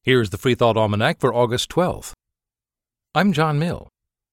Here's the Free Thought Almanac for August 12th. I'm John Mill.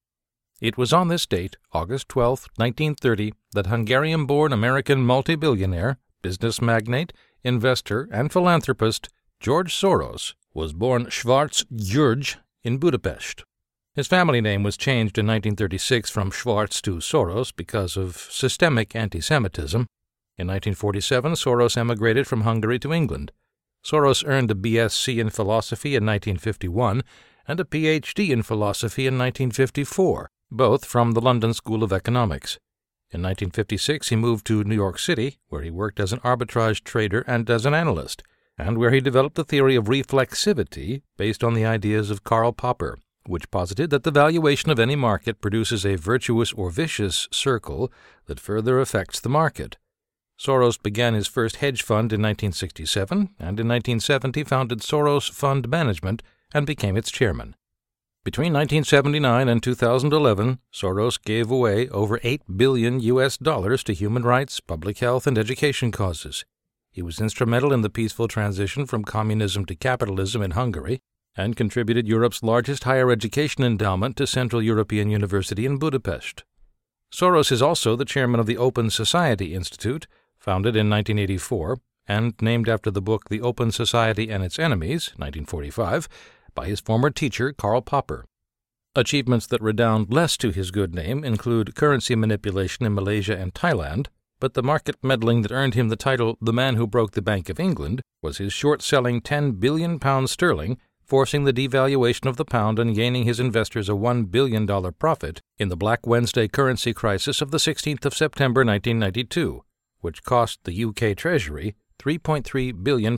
It was on this date, August 12, 1930, that Hungarian-born American multi-billionaire, business magnate, investor, and philanthropist George Soros was born Schwarz György in Budapest. His family name was changed in 1936 from Schwarz to Soros because of systemic anti-Semitism. In 1947, Soros emigrated from Hungary to England. Soros earned a BSc in philosophy in 1951 and a Ph.D. in philosophy in 1954, both from the London School of Economics. In 1956, he moved to New York City, where he worked as an arbitrage trader and as an analyst, and where he developed the theory of reflexivity based on the ideas of Karl Popper, which posited that the valuation of any market produces a virtuous or vicious circle that further affects the market. Soros began his first hedge fund in 1967, and in 1970 founded Soros Fund Management and became its chairman. Between 1979 and 2011, Soros gave away over $8 billion to human rights, public health, and education causes. He was instrumental in the peaceful transition from communism to capitalism in Hungary and contributed Europe's largest higher education endowment to Central European University in Budapest. Soros is also the chairman of the Open Society Institute, founded in 1984 and named after the book The Open Society and Its Enemies, 1945, by his former teacher Karl Popper. Achievements that redound less to his good name include currency manipulation in Malaysia and Thailand, but the market meddling that earned him the title The Man Who Broke the Bank of England was his short-selling £10 billion sterling, forcing the devaluation of the pound and gaining his investors a $1 billion profit in the Black Wednesday currency crisis of the 16th of September 1992. Which cost the UK Treasury £3.3 billion.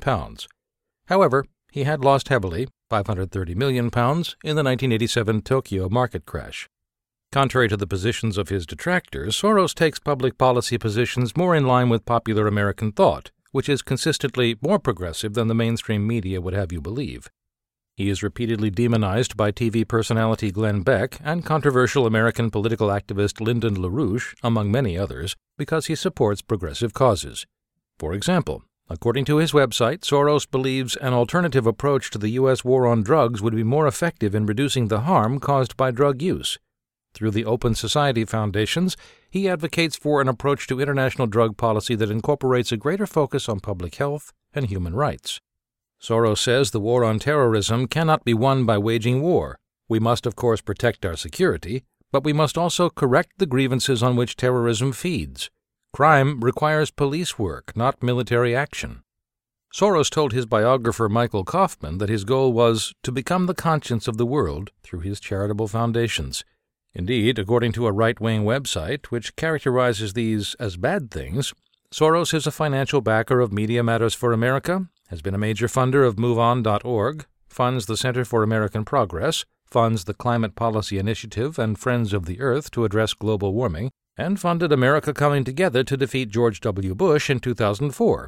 However, he had lost heavily, £530 million, in the 1987 Tokyo market crash. Contrary to the positions of his detractors, Soros takes public policy positions more in line with popular American thought, which is consistently more progressive than the mainstream media would have you believe. He is repeatedly demonized by TV personality Glenn Beck and controversial American political activist Lyndon LaRouche, among many others, because he supports progressive causes. For example, according to his website, Soros believes an alternative approach to the U.S. war on drugs would be more effective in reducing the harm caused by drug use. Through the Open Society Foundations, he advocates for an approach to international drug policy that incorporates a greater focus on public health and human rights. Soros says the war on terrorism cannot be won by waging war. We must, of course, protect our security, but we must also correct the grievances on which terrorism feeds. Crime requires police work, not military action. Soros told his biographer Michael Kaufman that his goal was to become the conscience of the world through his charitable foundations. Indeed, according to a right-wing website which characterizes these as bad things, Soros is a financial backer of Media Matters for America, has been a major funder of MoveOn.org, funds the Center for American Progress, funds the Climate Policy Initiative and Friends of the Earth to address global warming, and funded America Coming Together to defeat George W. Bush in 2004,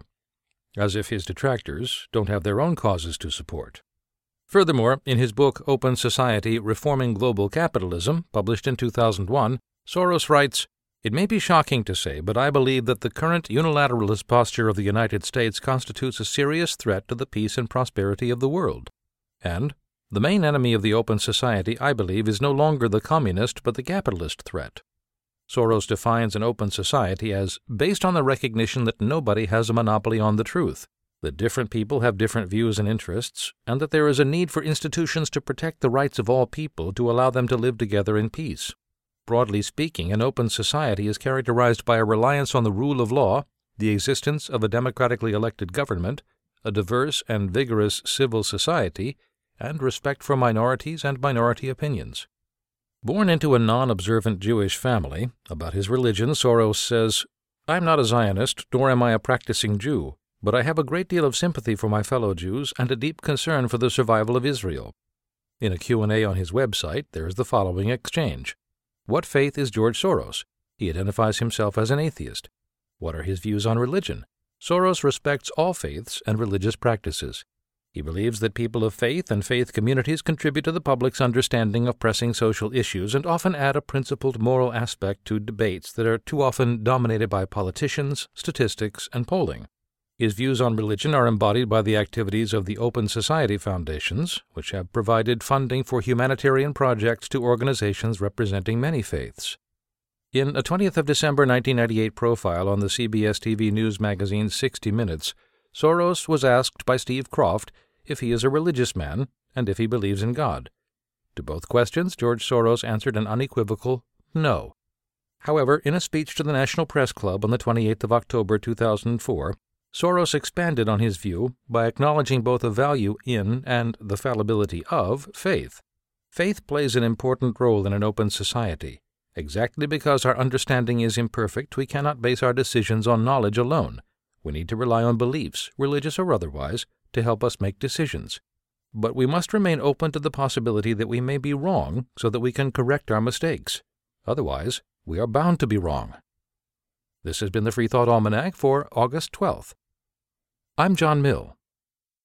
as if his detractors don't have their own causes to support. Furthermore, in his book Open Society, Reforming Global Capitalism, published in 2001, Soros writes, "It may be shocking to say, but I believe that the current unilateralist posture of the United States constitutes a serious threat to the peace and prosperity of the world. And the main enemy of the Open Society, I believe, is no longer the communist but the capitalist threat." Soros defines an open society as based on the recognition that nobody has a monopoly on the truth, that different people have different views and interests, and that there is a need for institutions to protect the rights of all people to allow them to live together in peace. Broadly speaking, an open society is characterized by a reliance on the rule of law, the existence of a democratically elected government, a diverse and vigorous civil society, and respect for minorities and minority opinions. Born into a non-observant Jewish family, about his religion, Soros says, "I'm not a Zionist, nor am I a practicing Jew, but I have a great deal of sympathy for my fellow Jews and a deep concern for the survival of Israel." In a Q&A on his website, there is the following exchange. What faith is George Soros? He identifies himself as an atheist. What are his views on religion? Soros respects all faiths and religious practices. He believes that people of faith and faith communities contribute to the public's understanding of pressing social issues and often add a principled moral aspect to debates that are too often dominated by politicians, statistics, and polling. His views on religion are embodied by the activities of the Open Society Foundations, which have provided funding for humanitarian projects to organizations representing many faiths. In a 20th of December 1998 profile on the CBS-TV news magazine 60 Minutes, Soros was asked by Steve Kroft if he is a religious man and if he believes in God. To both questions, George Soros answered an unequivocal no. However, in a speech to the National Press Club on the 28th of October 2004, Soros expanded on his view by acknowledging both the value in and the fallibility of faith. Faith plays an important role in an open society. Exactly because our understanding is imperfect, we cannot base our decisions on knowledge alone. We need to rely on beliefs, religious or otherwise, to help us make decisions. But we must remain open to the possibility that we may be wrong so that we can correct our mistakes. Otherwise, we are bound to be wrong. This has been the Free Thought Almanac for August 12th. I'm John Mill.